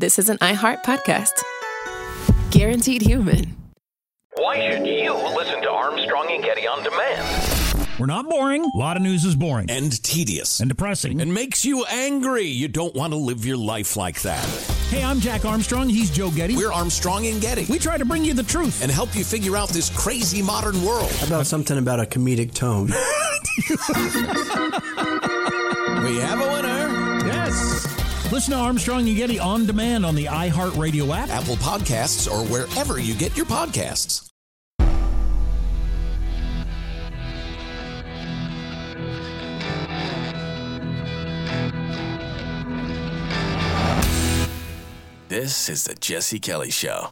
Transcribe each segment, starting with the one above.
this is an iHeart podcast. Guaranteed human. Why should you listen to Armstrong and Getty on demand? We're not boring. A lot of news is boring. And tedious. And depressing. And makes you angry. You don't want to live your life like that. Hey, I'm Jack Armstrong. He's Joe Getty. We're Armstrong and Getty. We try to bring you the truth. And help you figure out this crazy modern world. How about something about a comedic tone? We have a winner. Yes. Listen to Armstrong and Getty on demand on the iHeartRadio app, Apple Podcasts, or wherever you get your podcasts. This is the Jesse Kelly Show.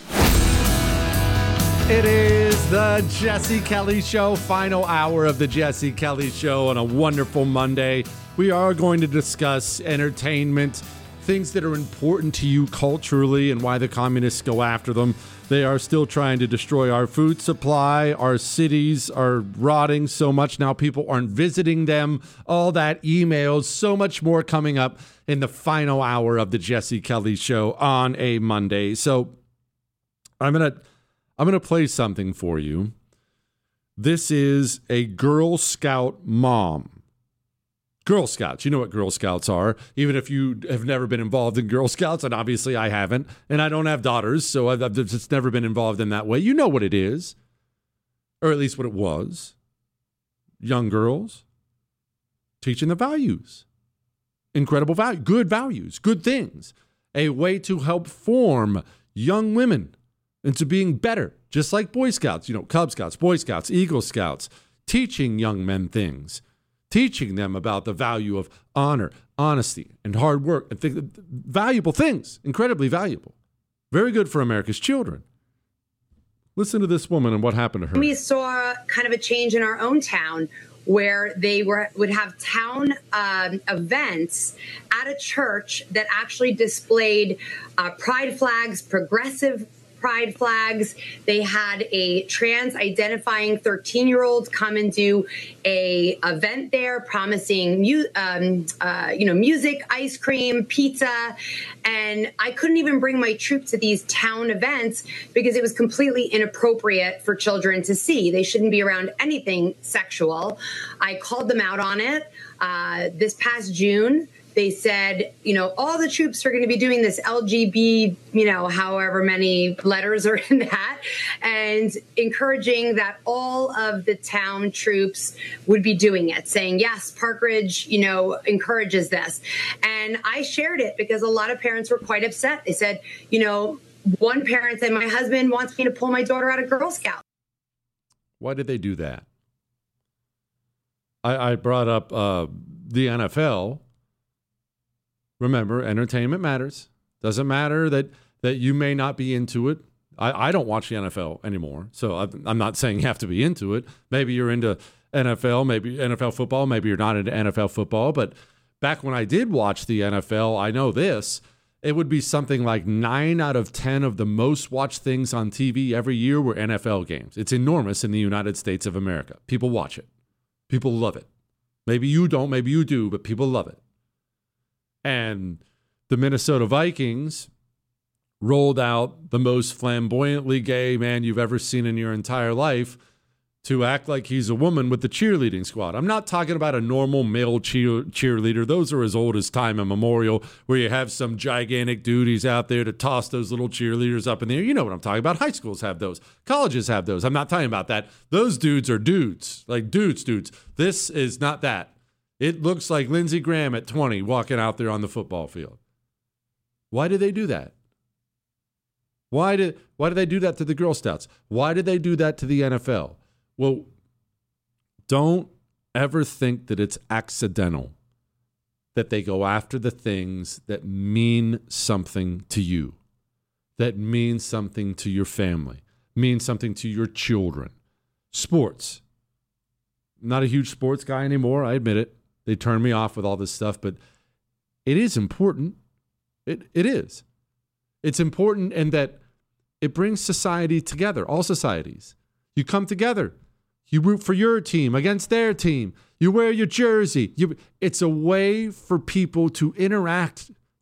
It is the Jesse Kelly Show, final hour of the Jesse Kelly Show on a wonderful Monday. We are going to discuss entertainment, things that are important to you culturally and why the communists go after them. They are still trying to destroy our food supply. Our cities are rotting so much now. People aren't visiting them. All that, emails, so much more coming up in the final hour of the Jesse Kelly Show on a Monday. So I'm gonna play something for you. This is a Girl Scout mom. Girl Scouts, you know what Girl Scouts are, even if you have never been involved in Girl Scouts, and obviously I haven't, and I don't have daughters, so I've just never been involved in that way. You know what it is, or at least what it was. Young girls, teaching the values, incredible value, good values, good things, a way to help form young women into being better, just like Boy Scouts, Cub Scouts, Boy Scouts, Eagle Scouts, teaching young men things. Teaching them about the value of honor, honesty, and hard work, and valuable things, incredibly valuable. Very good for America's children. Listen to this woman and what happened to her. We saw kind of a change in our own town where they would have town events at a church that actually displayed pride flags, progressive pride flags. They had a trans identifying 13-year-old come and do a event there promising music, ice cream, pizza. And I couldn't even bring my troop to these town events because it was completely inappropriate for children to see. They shouldn't be around anything sexual. I called them out on it this past June. They said, all the troops are going to be doing this LGB, however many letters are in that, and encouraging that all of the town troops would be doing it, saying, yes, Park Ridge, encourages this. And I shared it because a lot of parents were quite upset. They said, one parent said, my husband wants me to pull my daughter out of Girl Scout. Why did they do that? I brought up the NFL. Remember, entertainment matters. Doesn't matter that you may not be into it. I don't watch the NFL anymore, so I'm not saying you have to be into it. Maybe you're into NFL, maybe NFL football, maybe you're not into NFL football. But back when I did watch the NFL, I know this, it would be something like 9 out of 10 of the most watched things on TV every year were NFL games. It's enormous in the United States of America. People watch it. People love it. Maybe you don't, maybe you do, but people love it. And the Minnesota Vikings rolled out the most flamboyantly gay man you've ever seen in your entire life to act like he's a woman with the cheerleading squad. I'm not talking about a normal male cheerleader. Those are as old as time immemorial, where you have some gigantic duties out there to toss those little cheerleaders up in the air. You know what I'm talking about. High schools have those. Colleges have those. I'm not talking about that. Those dudes are dudes, like dudes. This is not that. It looks like Lindsey Graham at 20 walking out there on the football field. Why did they do that? Why did they do that to the Girl Scouts? Why did they do that to the NFL? Well, don't ever think that it's accidental that they go after the things that mean something to you, that mean something to your family, mean something to your children. Sports. I'm not a huge sports guy anymore, I admit it. They turn me off with all this stuff, but it is important. It is. It's important in that it brings society together, all societies. You come together. You root for your team against their team. You wear your jersey. It's a way for people to interact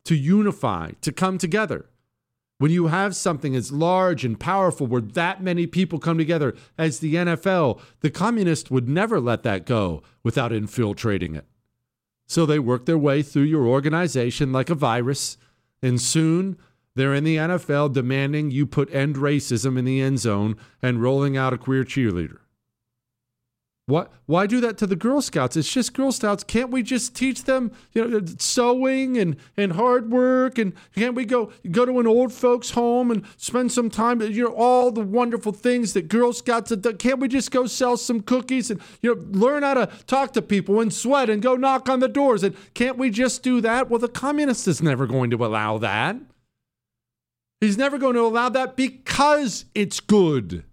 to unify, to come together. When you have something as large and powerful where that many people come together as the NFL, the communists would never let that go without infiltrating it. So they work their way through your organization like a virus, and soon they're in the NFL demanding you put end racism in the end zone and rolling out a queer cheerleader. Why do that to the Girl Scouts? It's just Girl Scouts. Can't we just teach them, sewing and hard work? And can't we go to an old folks home and spend some time, all the wonderful things that Girl Scouts have done? Can't we just go sell some cookies and, learn how to talk to people and sweat and go knock on the doors? And can't we just do that? Well, the communist is never going to allow that. He's never going to allow that because it's good.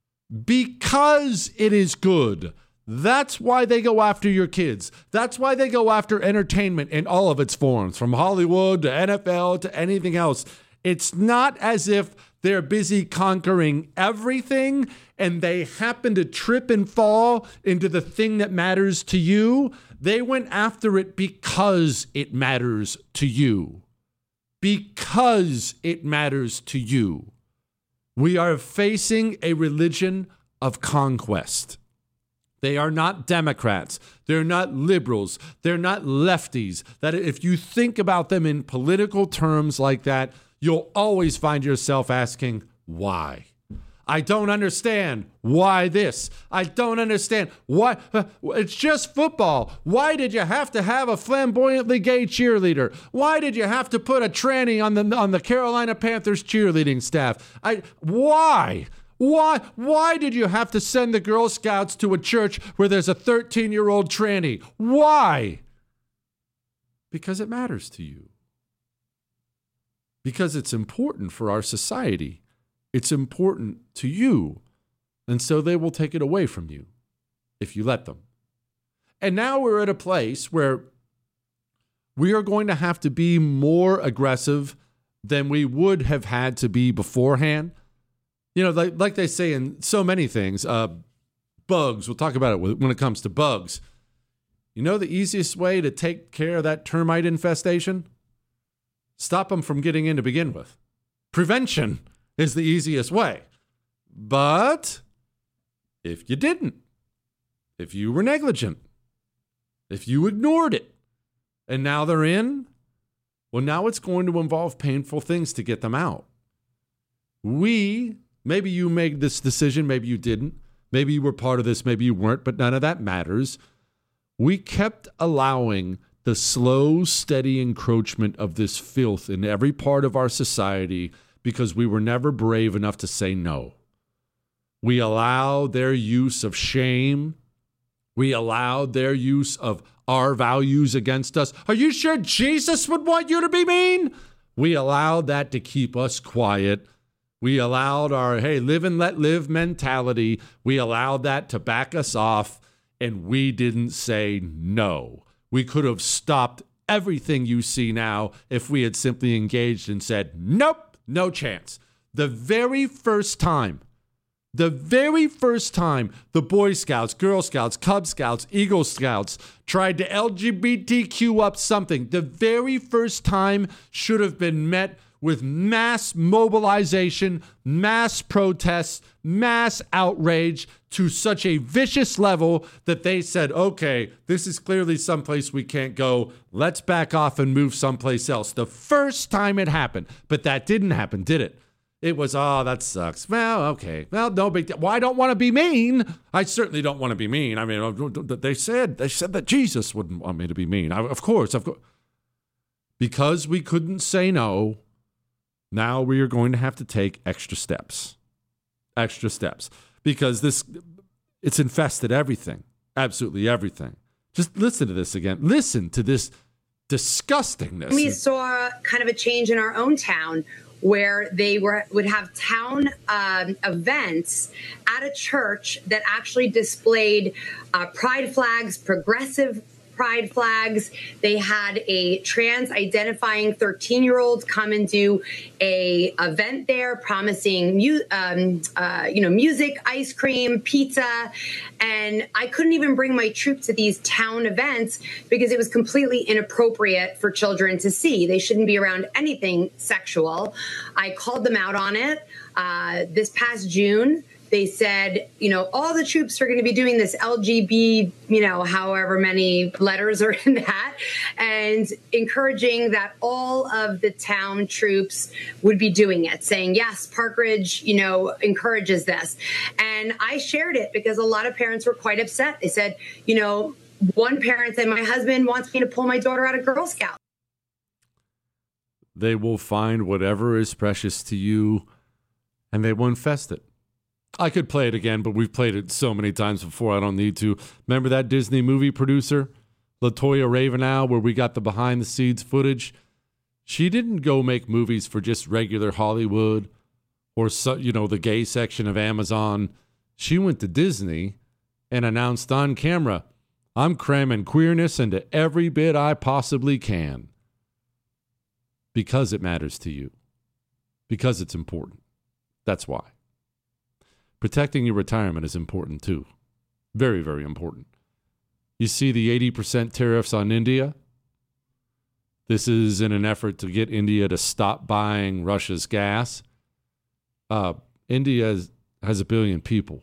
Because it is good. That's why they go after your kids. That's why they go after entertainment in all of its forms, from Hollywood to NFL to anything else. It's not as if they're busy conquering everything and they happen to trip and fall into the thing that matters to you. They went after it because it matters to you. Because it matters to you. We are facing a religion of conquest. They are not Democrats. They're not liberals. They're not lefties. That if you think about them in political terms like that, you'll always find yourself asking, why? I don't understand. Why this? I don't understand. Why? It's just football. Why did you have to have a flamboyantly gay cheerleader? Why did you have to put a tranny on the Carolina Panthers cheerleading staff? Why? Why did you have to send the Girl Scouts to a church where there's a 13-year-old tranny? Why? Because it matters to you. Because it's important for our society. It's important to you. And so they will take it away from you if you let them. And now we're at a place where we are going to have to be more aggressive than we would have had to be beforehand. Like they say in so many things, bugs, we'll talk about it when it comes to bugs. The easiest way to take care of that termite infestation? Stop them from getting in to begin with. Prevention is the easiest way. But if you didn't, if you were negligent, if you ignored it, and now they're in, well, now it's going to involve painful things to get them out. Maybe you made this decision, maybe you didn't. Maybe you were part of this, maybe you weren't, but none of that matters. We kept allowing the slow, steady encroachment of this filth in every part of our society because we were never brave enough to say no. We allowed their use of shame. We allowed their use of our values against us. Are you sure Jesus would want you to be mean? We allowed that to keep us quiet. We allowed our, hey, live and let live mentality. We allowed that to back us off, and we didn't say no. We could have stopped everything you see now if we had simply engaged and said, nope, no chance. The very first time the Boy Scouts, Girl Scouts, Cub Scouts, Eagle Scouts tried to LGBTQ up something, the very first time should have been met with mass mobilization, mass protests, mass outrage to such a vicious level that they said, okay, this is clearly someplace we can't go. Let's back off and move someplace else. The first time it happened, but that didn't happen, did it? It was, oh, that sucks. Well, okay. Well, no big deal. Well, I don't want to be mean. I certainly don't want to be mean. I mean, they said that Jesus wouldn't want me to be mean. Of course. Because we couldn't say no, now we are going to have to take extra steps. Because it's infested everything. Absolutely everything. Just listen to this again. Listen to this disgustingness. We saw kind of a change in our own town where they would have town events at a church that actually displayed pride flags, progressive pride flags. They had a trans identifying 13-year-old come and do a event there promising music, ice cream, pizza. And I couldn't even bring my troop to these town events because it was completely inappropriate for children to see. They shouldn't be around anything sexual. I called them out on it. This past June, they said, all the troops are going to be doing this LGB, however many letters are in that, and encouraging that all of the town troops would be doing it, saying, yes, Park Ridge, encourages this. And I shared it because a lot of parents were quite upset. They said, one parent said, my husband wants me to pull my daughter out of Girl Scout. They will find whatever is precious to you, and they will infest it. I could play it again, but we've played it so many times before, I don't need to. Remember that Disney movie producer, LaToya Ravenow, where we got the behind-the-scenes footage? She didn't go make movies for just regular Hollywood or, the gay section of Amazon. She went to Disney and announced on camera, I'm cramming queerness into every bit I possibly can. Because it matters to you. Because it's important. That's why. Protecting your retirement is important too. Very, very important. You see the 80% tariffs on India? This is in an effort to get India to stop buying Russia's gas. India has 1 billion people.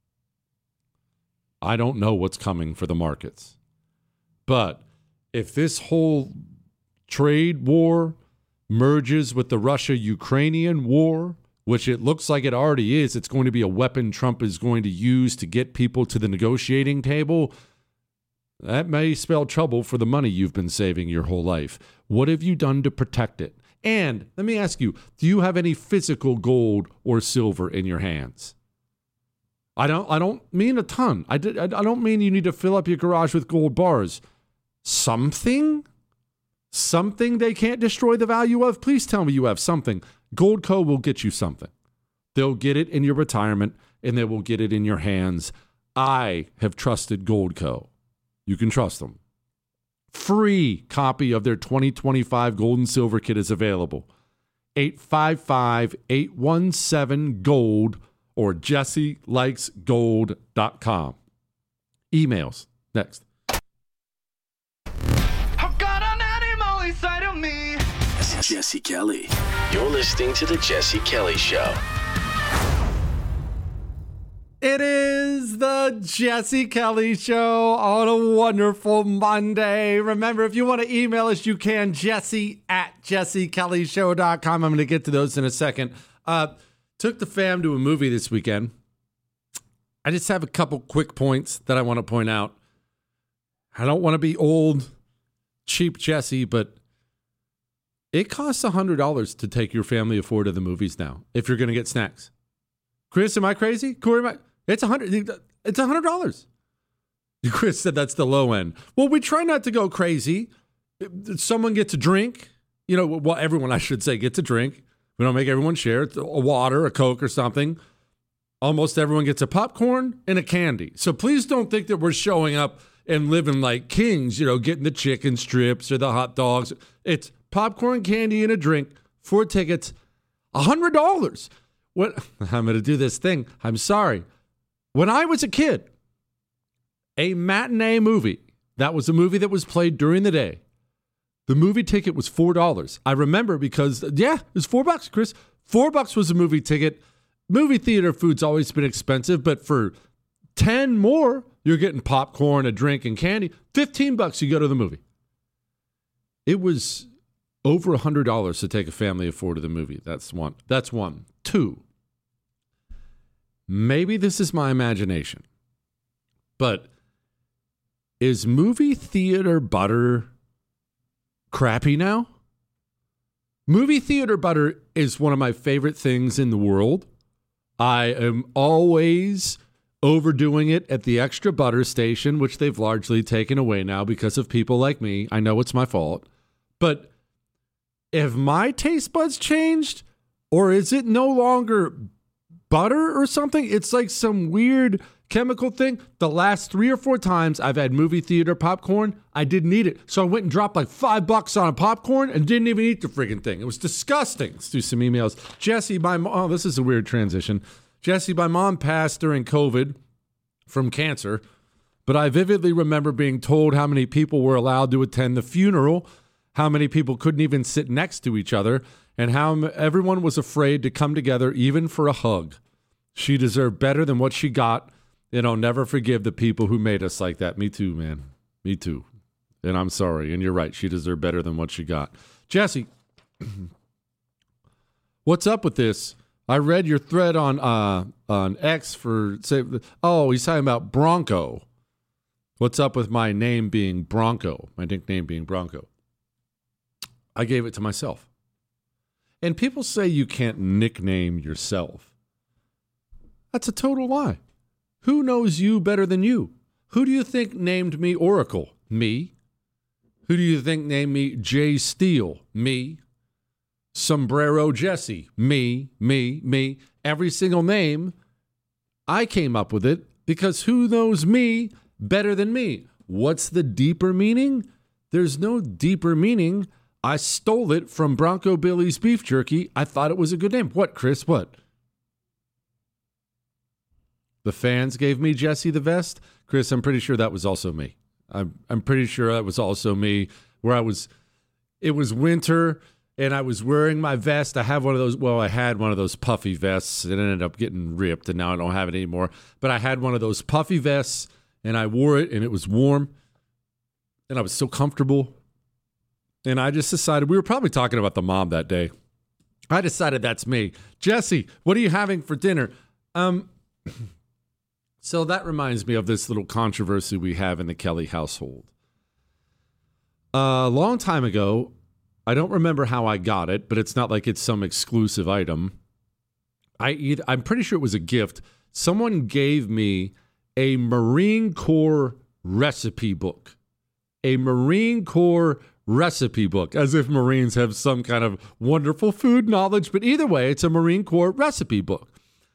I don't know what's coming for the markets. But if this whole trade war merges with the Russia-Ukrainian war, which it looks like it already is, it's going to be a weapon Trump is going to use to get people to the negotiating table, that may spell trouble for the money you've been saving your whole life. What have you done to protect it? And let me ask you, do you have any physical gold or silver in your hands? I don't mean a ton. I don't mean you need to fill up your garage with gold bars. Something they can't destroy the value of? Please tell me you have something. Goldco will get you something. They'll get it in your retirement, and they will get it in your hands. I have trusted Goldco. You can trust them. Free copy of their 2025 Gold and Silver Kit is available. 855-817-GOLD or JesseLikesGold.com. Emails next. I've got an animal inside of me. Jesse Kelly. You're listening to The Jesse Kelly Show. It is the Jesse Kelly Show on a wonderful Monday. Remember, if you want to email us, you can, jesse@jessekellyshow.com. I'm going to get to those in a second. Took the fam to a movie this weekend. I just have a couple quick points that I want to point out. I don't want to be old, cheap Jesse, but it costs $100 to take your family of 4 to the movies now if you're going to get snacks. Chris, am I crazy? Corey, it's $100. Chris said that's the low end. Well, we try not to go crazy. Someone gets a drink. Everyone, I should say, gets a drink. We don't make everyone share. It's a water, a Coke or something. Almost everyone gets a popcorn and a candy. So please don't think that we're showing up and living like kings, getting the chicken strips or the hot dogs. It's popcorn, candy, and a drink, 4 tickets, $100. I'm going to do this thing. I'm sorry. When I was a kid, a matinee movie, that was a movie that was played during the day. The movie ticket was $4. I remember because, it was $4, Chris. $4 was a movie ticket. Movie theater food's always been expensive, but for 10 more, you're getting popcorn, a drink, and candy. $15, you go to the movie. It was over $100 to take a family of 4 to the movie. That's one. 2, maybe this is my imagination, but is movie theater butter crappy now? Movie theater butter is one of my favorite things in the world. I am always overdoing it at the extra butter station, which they've largely taken away now because of people like me. I know it's my fault. But have my taste buds changed? Or is it no longer butter or something? It's like some weird chemical thing, the last 3 or 4 times I've had movie theater popcorn, I didn't eat it. So I went and dropped like $5 on a popcorn and didn't even eat the friggin' thing. It was disgusting. Let's do some emails. Jesse, my mom, oh, this is a weird transition. Jesse, my mom passed during COVID from cancer, but I vividly remember being told how many people were allowed to attend the funeral, how many people couldn't even sit next to each other, and how everyone was afraid to come together even for a hug. She deserved better than what she got, and I'll never forgive the people who made us like that. Me too, man. Me too. And I'm sorry. And you're right. She deserved better than what she got. Jesse, what's up with this? I read your thread on X for say. Oh, he's talking about Bronco. What's up with my name being Bronco? My nickname being Bronco. I gave it to myself. And people say you can't nickname yourself. That's a total lie. Who knows you better than you? Who do you think named me Oracle? Me. Who do you think named me Jay Steele? Me. Sombrero Jesse? Me. Every single name, I came up with it because who knows me better than me? What's the deeper meaning? There's no deeper meaning. I stole it from Bronco Billy's Beef Jerky. I thought it was a good name. What, Chris? What? The fans gave me Jesse the Vest. Chris, I'm pretty sure that was also me. I'm pretty sure that was also me, where it was winter and I was wearing my vest. I had one of those puffy vests. It ended up getting ripped and now I don't have it anymore. But I had one of those puffy vests and I wore it and it was warm and I was so comfortable. And I just decided, we were probably talking about the mom that day. I decided that's me. Jesse, what are you having for dinner? So that reminds me of this little controversy we have in the Kelly household. A long time ago, I don't remember how I got it, but it's not like it's some exclusive item. I'm pretty sure it was a gift. Someone gave me a Marine Corps recipe book. A Marine Corps recipe book, as if Marines have some kind of wonderful food knowledge. But either way, it's a Marine Corps recipe book.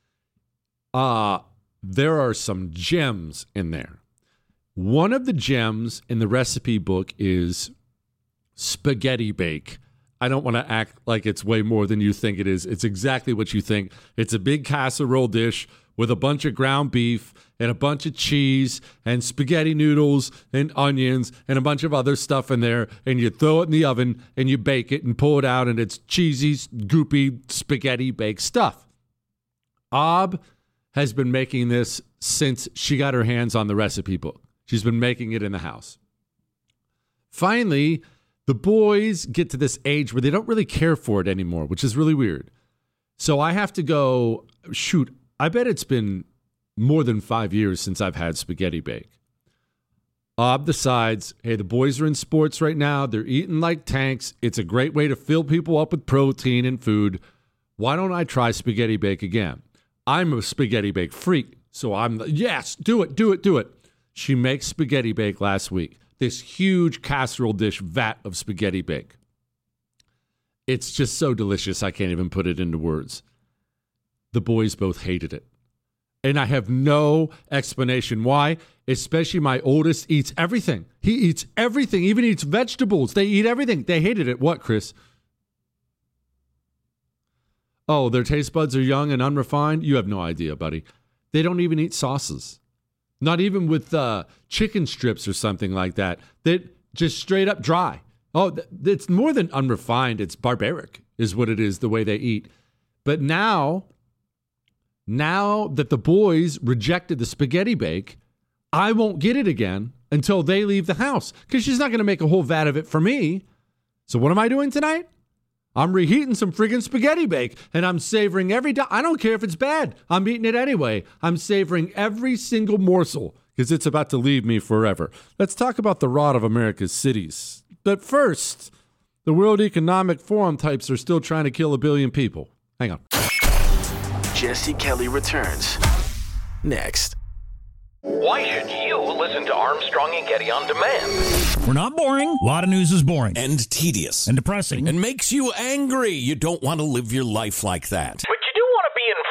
There are some gems in there. One of the gems in the recipe book is spaghetti bake. I don't want to act like it's way more than you think it is. It's exactly what you think. It's a big casserole dish with a bunch of ground beef and a bunch of cheese and spaghetti noodles and onions and a bunch of other stuff in there. And you throw it in the oven and you bake it and pull it out, and it's cheesy, goopy, spaghetti baked stuff. Ob has been making this since she got her hands on the recipe book. She's been making it in the house. Finally, the boys get to this age where they don't really care for it anymore, which is really weird. So I have to go, shoot, I bet it's been more than 5 years since I've had spaghetti bake. Ob decides, hey, the boys are in sports right now. They're eating like tanks. It's a great way to fill people up with protein and food. Why don't I try spaghetti bake again? I'm a spaghetti bake freak, so yes, do it. She makes spaghetti bake last week. This huge casserole dish vat of spaghetti bake. It's just so delicious, I can't even put it into words. The boys both hated it. And I have no explanation why, especially my oldest eats everything. He eats everything, even eats vegetables. They eat everything. They hated it. What, Chris? Oh, their taste buds are young and unrefined? You have no idea, buddy. They don't even eat sauces. Not even with chicken strips or something like that. They just straight up dry. Oh, it's more than unrefined. It's barbaric is what it is, the way they eat. But now that the boys rejected the spaghetti bake, I won't get it again until they leave the house, because she's not going to make a whole vat of it for me. So what am I doing tonight? I'm reheating some friggin' spaghetti bake, and I'm savoring I don't care if it's bad. I'm eating it anyway. I'm savoring every single morsel because it's about to leave me forever. Let's talk about the rot of America's cities. But first, the World Economic Forum types are still trying to kill 1 billion people. Hang on. Jesse Kelly returns next. Why should you listen to Armstrong and Getty on demand? We're not boring. A lot of news is boring. And tedious. And depressing. And makes you angry. You don't want to live your life like that. But you do want to be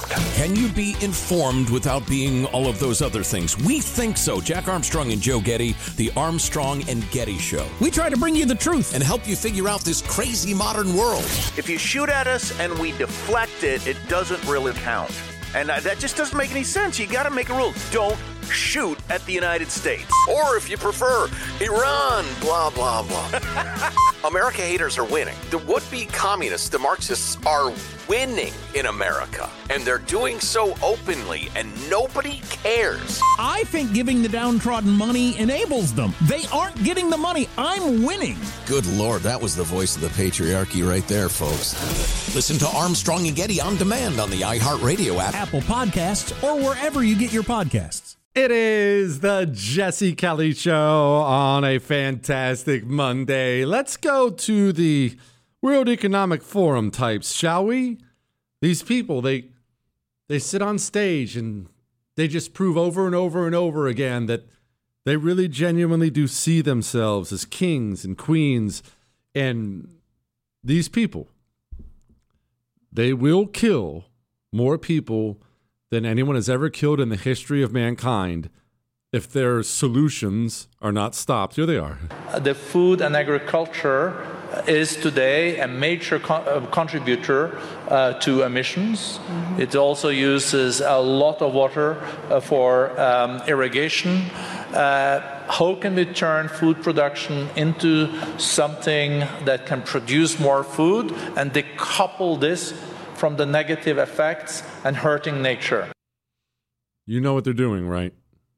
Can you be informed without being all of those other things? We think so. Jack Armstrong and Joe Getty, the Armstrong and Getty Show. We try to bring you the truth and help you figure out this crazy modern world. If you shoot at us and we deflect it, it doesn't really count. And that just doesn't make any sense. You got to make a rule. Don't shoot at the United States. Or if you prefer, Iran, blah, blah, blah. America haters are winning. The would-be communists, the Marxists, are winning in America. And they're doing so openly, and nobody cares. I think giving the downtrodden money enables them. They aren't getting the money. I'm winning. Good Lord, that was the voice of the patriarchy right there, folks. Listen to Armstrong and Getty on demand on the iHeartRadio app, Apple Podcasts, or wherever you get your podcasts. It is the Jesse Kelly Show on a fantastic Monday. Let's go to the World Economic Forum types, shall we? These people, they sit on stage and they just prove over and over and over again that they really genuinely do see themselves as kings and queens. And these people, they will kill more people than anyone has ever killed in the history of mankind if their solutions are not stopped. Here they are. The food and agriculture is today a major contributor to emissions. Mm-hmm. It also uses a lot of water for irrigation. How can we turn food production into something that can produce more food and decouple this from the negative effects and hurting nature? You know what they're doing, right?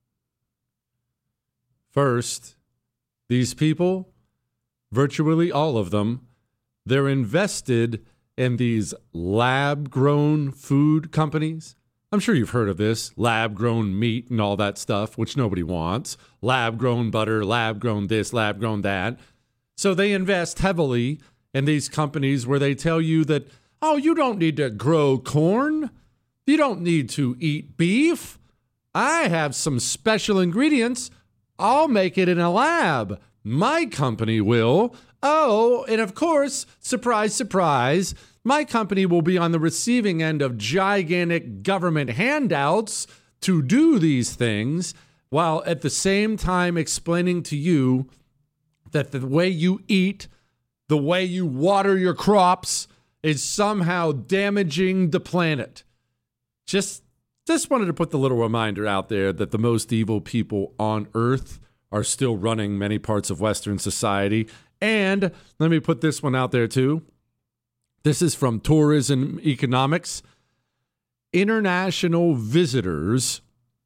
First, these people, virtually all of them, they're invested in these lab-grown food companies. I'm sure you've heard of this, lab-grown meat and all that stuff, which nobody wants. Lab-grown butter, lab-grown this, lab-grown that. So they invest heavily in these companies where they tell you that, oh, you don't need to grow corn. You don't need to eat beef. I have some special ingredients. I'll make it in a lab. My company will. Oh, and of course, surprise, surprise, my company will be on the receiving end of gigantic government handouts to do these things, while at the same time explaining to you that the way you eat, the way you water your crops, is somehow damaging the planet. Just wanted to put the little reminder out there that the most evil people on earth are still running many parts of Western society. And let me put this one out there too. This is from Tourism Economics. International visitors,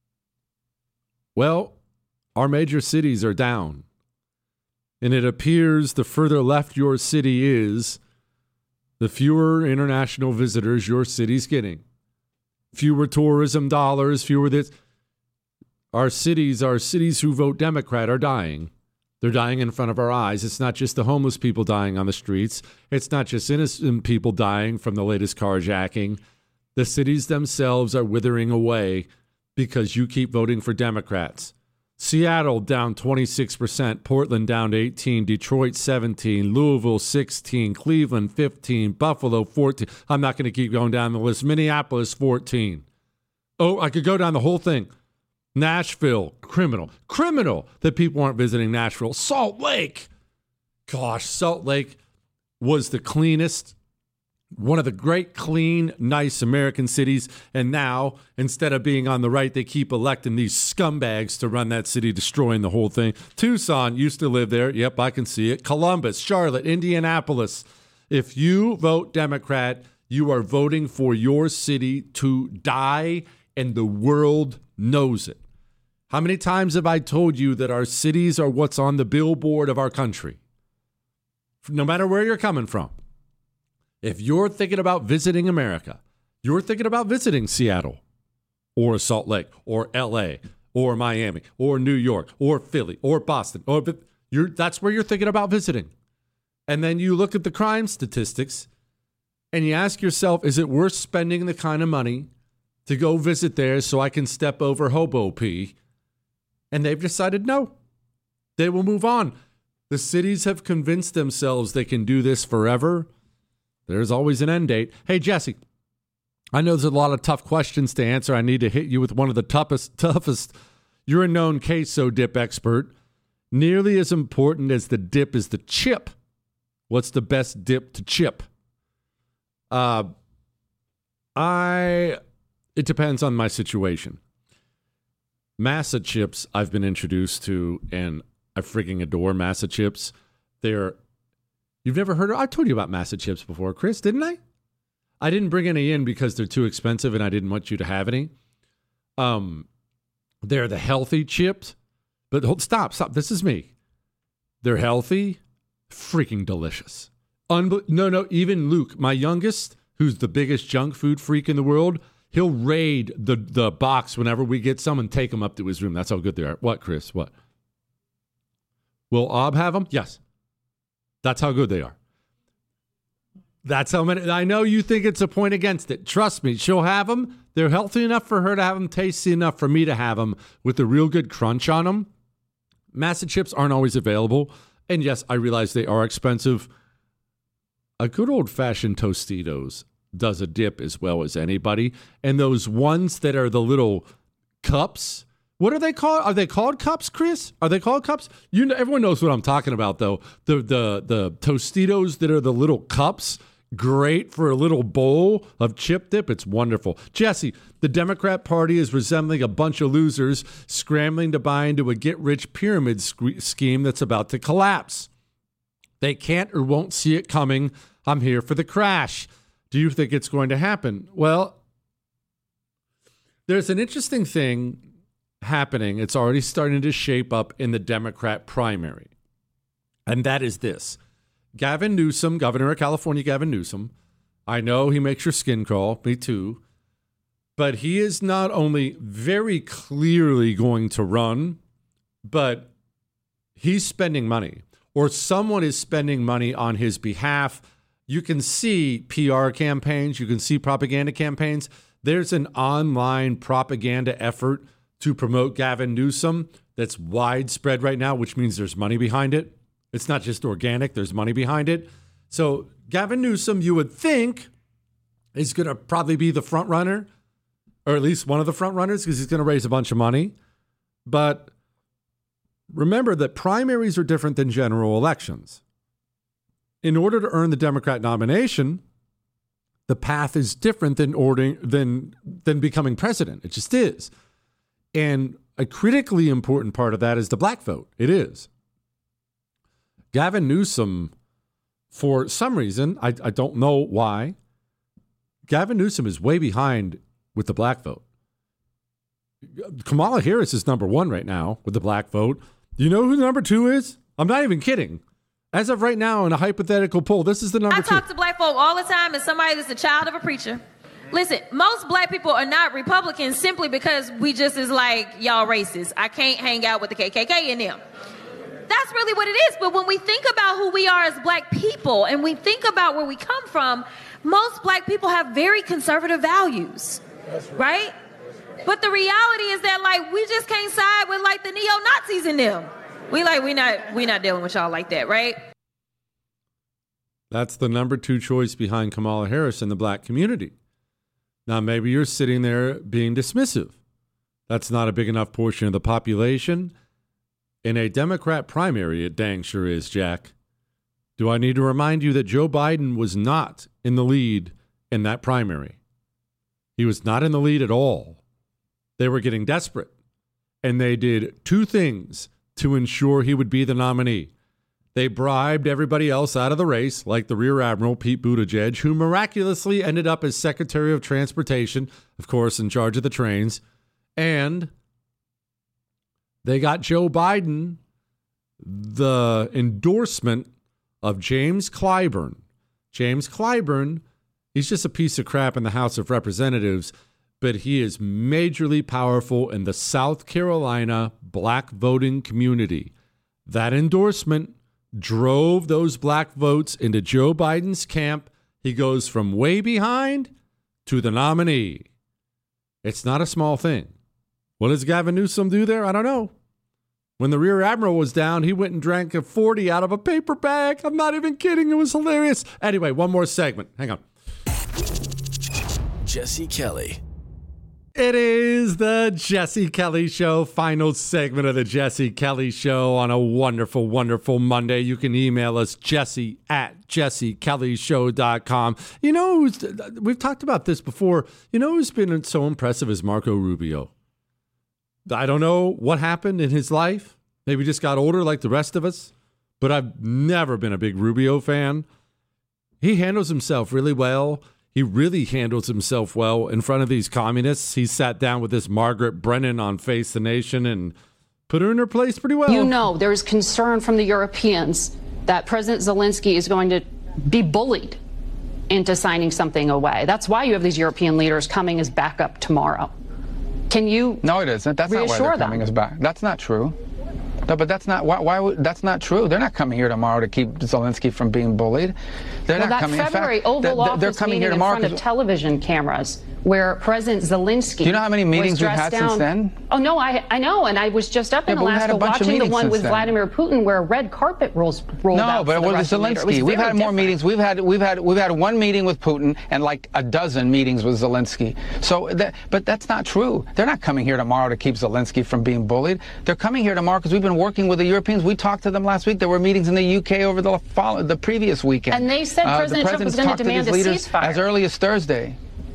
well, our major cities are down. And it appears the further left your city is, the fewer international visitors your city's getting. Fewer tourism dollars, fewer this. Our cities who vote Democrat are dying. They're dying in front of our eyes. It's not just the homeless people dying on the streets. It's not just innocent people dying from the latest carjacking. The cities themselves are withering away because you keep voting for Democrats. Seattle down 26%, Portland down 18%, Detroit 17%, Louisville 16%, Cleveland 15%, Buffalo 14%. I'm not going to keep going down the list. Minneapolis 14%. Oh, I could go down the whole thing. Nashville, criminal that people aren't visiting Nashville. Salt Lake. Gosh, Salt Lake was the cleanest, one of the great, clean, nice American cities. And now, instead of being on the right, they keep electing these scumbags to run that city, destroying the whole thing. Tucson, used to live there. Yep, I can see it. Columbus, Charlotte, Indianapolis. If you vote Democrat, you are voting for your city to die, and the world knows it. How many times have I told you that our cities are what's on the billboard of our country? No matter where you're coming from. If you're thinking about visiting America, you're thinking about visiting Seattle or Salt Lake or LA or Miami or New York or Philly or Boston, or that's where you're thinking about visiting. And then you look at the crime statistics and you ask yourself, is it worth spending the kind of money to go visit there so I can step over hobo pee? And they've decided no. They will move on. The cities have convinced themselves they can do this forever. There's always an end date. Hey, Jesse, I know there's a lot of tough questions to answer. I need to hit you with one of the toughest. You're a known queso dip expert. Nearly as important as the dip is the chip. What's the best dip to chip? It depends on my situation. Masa chips I've been introduced to, and I freaking adore Masa chips. You've never heard of? I told you about Masa chips before, Chris, didn't I? I didn't bring any in because they're too expensive and I didn't want you to have any. They're the healthy chips. But stop. This is me. They're healthy, freaking delicious. Even Luke, my youngest, who's the biggest junk food freak in the world, he'll raid the box whenever we get some and take them up to his room. That's how good they are. What, Chris? What? Will Ob have them? Yes. That's how good they are. That's how many. I know you think it's a point against it. Trust me, she'll have them. They're healthy enough for her to have them, tasty enough for me to have them with a real good crunch on them. Masa chips aren't always available. And yes, I realize they are expensive. A good old-fashioned Tostitos does a dip as well as anybody. And those ones that are the little cups, what are they called? Are they called cups, Chris? Are they called cups? Everyone knows what I'm talking about, though. The Tostitos that are the little cups, great for a little bowl of chip dip. It's wonderful. Jesse, the Democrat Party is resembling a bunch of losers scrambling to buy into a get-rich pyramid scheme that's about to collapse. They can't or won't see it coming. I'm here for the crash. Do you think it's going to happen? Well, there's an interesting thing happening. It's already starting to shape up in the Democrat primary. And that is this. Gavin Newsom, Governor of California, Gavin Newsom, I know he makes your skin crawl, me too, but he is not only very clearly going to run, but he's spending money, or someone is spending money on his behalf. You can see PR campaigns, you can see propaganda campaigns. There's an online propaganda effort to promote Gavin Newsom that's widespread right now, which means there's money behind it. It's not just organic, there's money behind it. So Gavin Newsom, you would think, is going to probably be the front runner, or at least one of the front runners, because he's going to raise a bunch of money. But remember that primaries are different than general elections. In order to earn the Democrat nomination, the path is different than becoming president. It just is. And a critically important part of that is the black vote. It is. Gavin Newsom, for some reason, I don't know why, Gavin Newsom is way behind with the black vote. Kamala Harris is number one right now with the black vote. Do you know who number two is? I'm not even kidding. As of right now, in a hypothetical poll, this is the number two. I talk to black folk all the time as somebody that's a child of a preacher. Listen, most black people are not Republicans simply because we just is like, y'all racist. I can't hang out with the KKK in them. That's really what it is. But when we think about who we are as black people and we think about where we come from, most black people have very conservative values, right? But the reality is that, like, we just can't side with, like, the neo-Nazis in them. We not dealing with y'all like that, right? That's the number two choice behind Kamala Harris in the black community. Now, maybe you're sitting there being dismissive. That's not a big enough portion of the population. In a Democrat primary, it dang sure is, Jack. Do I need to remind you that Joe Biden was not in the lead in that primary? He was not in the lead at all. They were getting desperate, and they did two things to ensure he would be the nominee. They bribed everybody else out of the race, like the Rear Admiral Pete Buttigieg, who miraculously ended up as Secretary of Transportation, of course, in charge of the trains, and they got Joe Biden the endorsement of James Clyburn. James Clyburn, he's just a piece of crap in the House of Representatives, but he is majorly powerful in the South Carolina black voting community. That endorsement drove those black votes into Joe Biden's camp. He goes from way behind to the nominee. It's not a small thing. What does Gavin Newsom do there? I don't know. When the Rear Admiral was down, he went and drank a 40 out of a paper bag. I'm not even kidding. It was hilarious. Anyway, one more segment. Hang on. Jesse Kelly. It is the Jesse Kelly Show, final segment of the Jesse Kelly Show on a wonderful, wonderful Monday. You can email us, jesse@jessekellyshow.com. You know, we've talked about this before. You know who's been so impressive is Marco Rubio. I don't know what happened in his life. Maybe just got older like the rest of us. But I've never been a big Rubio fan. He handles himself really well. He really handles himself well in front of these communists. He sat down with this Margaret Brennan on Face the Nation and put her in her place pretty well. You know, there is concern from the Europeans that President Zelensky is going to be bullied into signing something away. That's why you have these European leaders coming as backup tomorrow. Can you? No, it isn't. That's not why they're coming as back. That's not true. No, but that's not that's not true. They're not coming here tomorrow to keep Zelensky from being bullied. They're not coming. February Oval Office meeting in front of television cameras where President Zelensky. Do you know how many meetings we've had since then? Oh no, I know, and I was just up in Alaska watching the one with Vladimir Putin where a red carpet rolled out. No, but it was Zelensky. We've had more meetings. We've had one meeting with Putin and like a dozen meetings with Zelensky. So, but that's not true. They're not coming here tomorrow to keep Zelensky from being bullied. They're coming here tomorrow because we've been working with the Europeans. We talked to them last week. There were meetings in the UK over the previous weekend. And they said President Trump was going to demand a ceasefire as early as Thursday.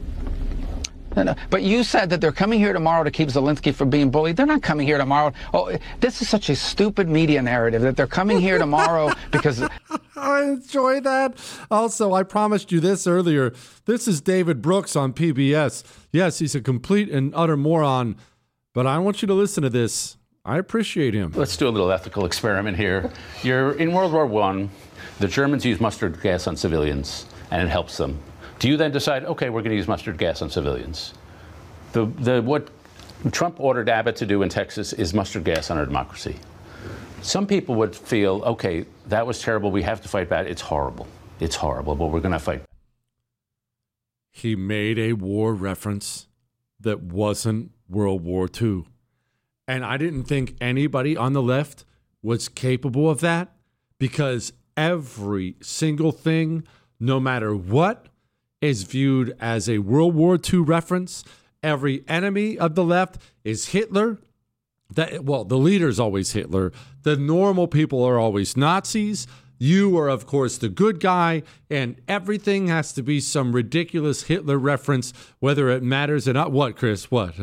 No. But you said that they're coming here tomorrow to keep Zelensky from being bullied. They're not coming here tomorrow. Oh, this is such a stupid media narrative that they're coming here tomorrow because... I enjoy that. Also, I promised you this earlier. This is David Brooks on PBS. Yes, he's a complete and utter moron, but I want you to listen to this. I appreciate him. Let's do a little ethical experiment here. You're in World War I. The Germans use mustard gas on civilians, and it helps them. Do you then decide, okay, we're going to use mustard gas on civilians? What Trump ordered Abbott to do in Texas is mustard gas on our democracy. Some people would feel, okay, that was terrible. We have to fight back. It's horrible. It's horrible, but we're going to fight. He made a war reference that wasn't World War II. And I didn't think anybody on the left was capable of that because every single thing, no matter what, is viewed as a World War II reference. Every enemy of the left is Hitler. The leader's always Hitler. The normal people are always Nazis. You are, of course, the good guy, and everything has to be some ridiculous Hitler reference, whether it matters or not. What, Chris? What?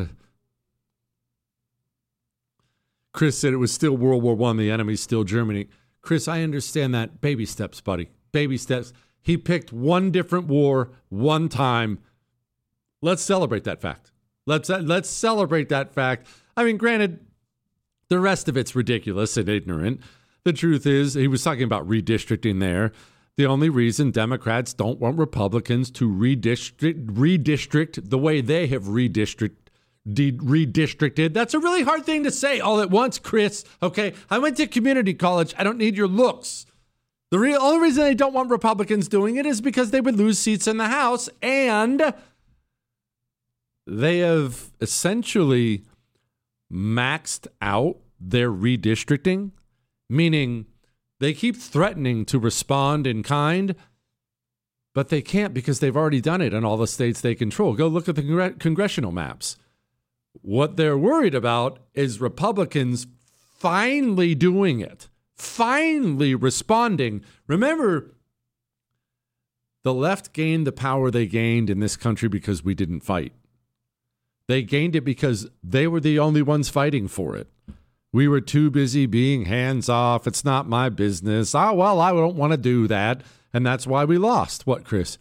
Chris said it was still World War I. The enemy's still Germany. Chris, I understand that. Baby steps, buddy. Baby steps. He picked one different war, one time. Let's celebrate that fact. Let's celebrate that fact. I mean, granted, the rest of it's ridiculous and ignorant. The truth is, he was talking about redistricting there. The only reason Democrats don't want Republicans to redistrict the way they have redistricted. That's a really hard thing to say all at once, Chris. Okay, I went to community college. I don't need your looks. The only reason they don't want Republicans doing it is because they would lose seats in the House, and they have essentially maxed out their redistricting, meaning they keep threatening to respond in kind, but they can't because they've already done it in all the states they control. Go look at the congressional maps. What they're worried about is Republicans finally doing it. Finally responding. Remember, the left gained the power they gained in this country because we didn't fight. They gained it because they were the only ones fighting for it. We were too busy being hands off. It's not my business. Oh, well, I don't want to do that. And that's why we lost. What, Chris?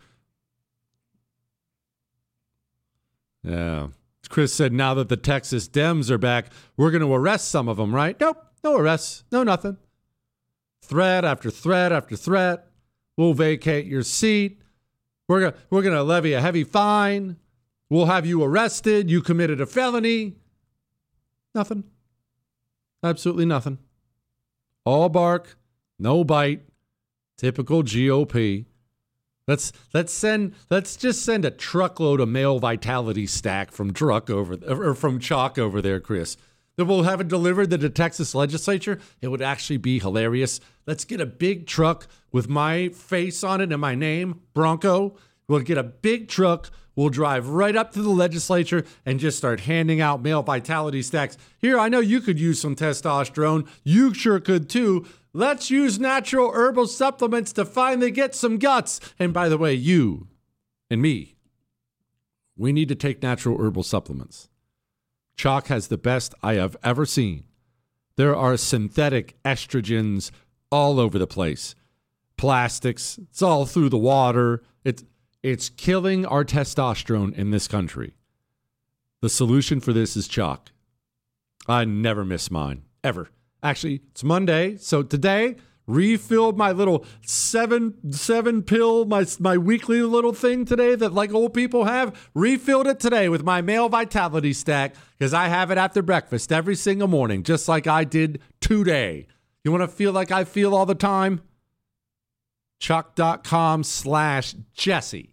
Yeah. Chris said now that the Texas Dems are back, we're going to arrest some of them, right? Nope. No arrests. No nothing. Threat after threat after threat. We'll vacate your seat. We're going to levy a heavy fine. We'll have you arrested. You committed a felony. Nothing. Absolutely nothing. All bark, no bite. Typical GOP. Let's just send a truckload of male vitality stack from Chalk over there, Chris. That we'll have it delivered to the Texas legislature. It would actually be hilarious. Let's get a big truck with my face on it and my name, Bronco. We'll get a big truck. We'll drive right up to the legislature and just start handing out male vitality stacks. Here, I know you could use some testosterone. You sure could too. Let's use natural herbal supplements to finally get some guts. And by the way, you and me, we need to take natural herbal supplements. Choq has the best I have ever seen. There are synthetic estrogens all over the place. Plastics, it's all through the water. It's killing our testosterone in this country. The solution for this is Choq. I never miss mine, ever. Actually, it's Monday, so today, refilled my little seven pill, my weekly little thing today that like old people have. Refilled it today with my male vitality stack because I have it after breakfast every single morning, just like I did today. You want to feel like I feel all the time? Choq.com/Jesse.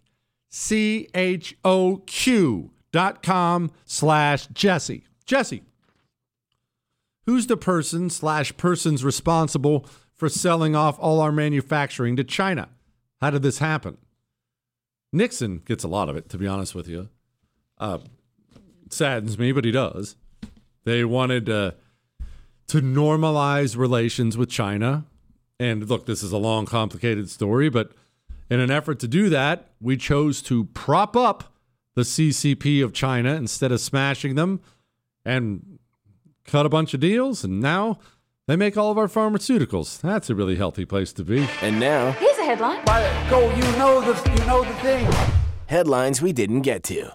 CHOQ.com/Jesse. Jesse, who's the person/persons responsible for selling off all our manufacturing to China? How did this happen? Nixon gets a lot of it, to be honest with you. Saddens me, but he does. They wanted to normalize relations with China. And look, this is a long, complicated story, but in an effort to do that, we chose to prop up the CCP of China instead of smashing them and cut a bunch of deals. And now they make all of our pharmaceuticals. That's a really healthy place to be. And now, here's a headline. Go, you know the thing. Headlines we didn't get to.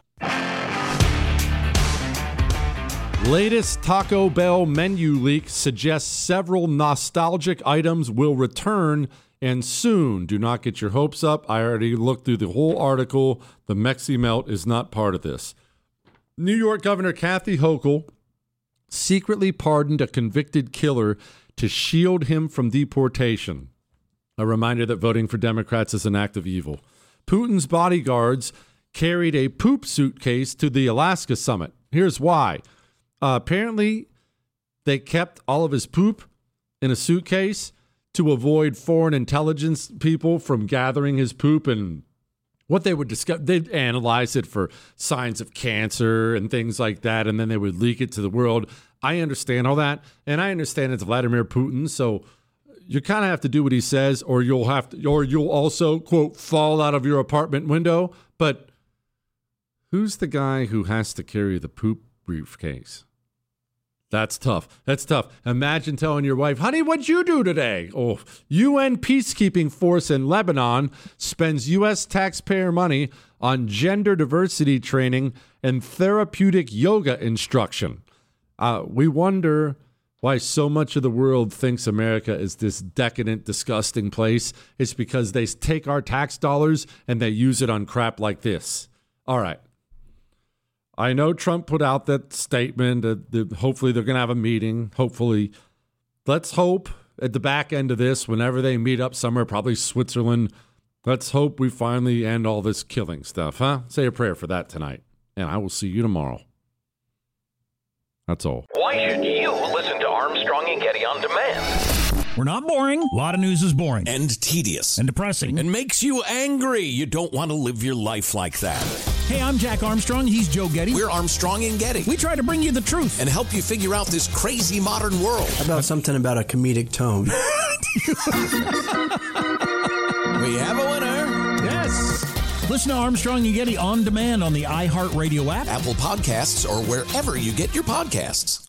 Latest Taco Bell menu leak suggests several nostalgic items will return and soon. Do not get your hopes up. I already looked through the whole article. The Mexi Melt is not part of this. New York Governor Kathy Hochul secretly pardoned a convicted killer to shield him from deportation. A reminder that voting for Democrats is an act of evil. Putin's bodyguards carried a poop suitcase to the Alaska summit. Here's why. Apparently, they kept all of his poop in a suitcase to avoid foreign intelligence people from gathering his poop. And what they would discover, they'd analyze it for signs of cancer and things like that, and then they would leak it to the world. I understand all that, and I understand it's Vladimir Putin, so you kind of have to do what he says, or you'll also, quote, fall out of your apartment window. But who's the guy who has to carry the poop briefcase? That's tough. That's tough. Imagine telling your wife, honey, what'd you do today? Oh, UN peacekeeping force in Lebanon spends U.S. taxpayer money on gender diversity training and therapeutic yoga instruction. We wonder why so much of the world thinks America is this decadent, disgusting place. It's because they take our tax dollars and they use it on crap like this. All right. I know Trump put out that statement. Hopefully they're going to have a meeting. Hopefully. Let's hope at the back end of this, whenever they meet up somewhere, probably Switzerland, let's hope we finally end all this killing stuff, huh? Say a prayer for that tonight. And I will see you tomorrow. That's all. Why should you listen to Armstrong and Getty on demand? We're not boring. A lot of news is boring. And tedious. And depressing. And makes you angry. You don't want to live your life like that. Hey, I'm Jack Armstrong. He's Joe Getty. We're Armstrong and Getty. We try to bring you the truth. And help you figure out this crazy modern world. How about something about a comedic tone? We have a winner. Yes. Listen to Armstrong and Getty on demand on the iHeartRadio app, Apple Podcasts, or wherever you get your podcasts.